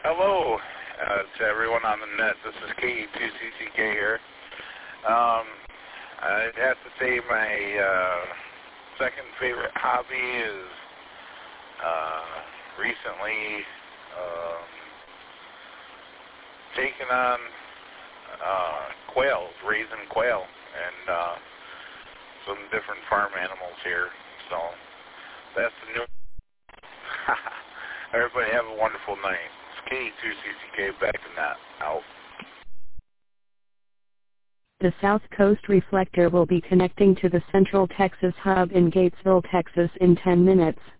Hello to everyone on the net. This is KE2CCK here. I'd have to say my second favorite hobby is recently taking on quails, raising quail, and some different farm animals here. So that's the new. Everybody have a wonderful night. K2CCK back in that out. The South Coast Reflector will be connecting to the Central Texas Hub in Gatesville, Texas in 10 minutes.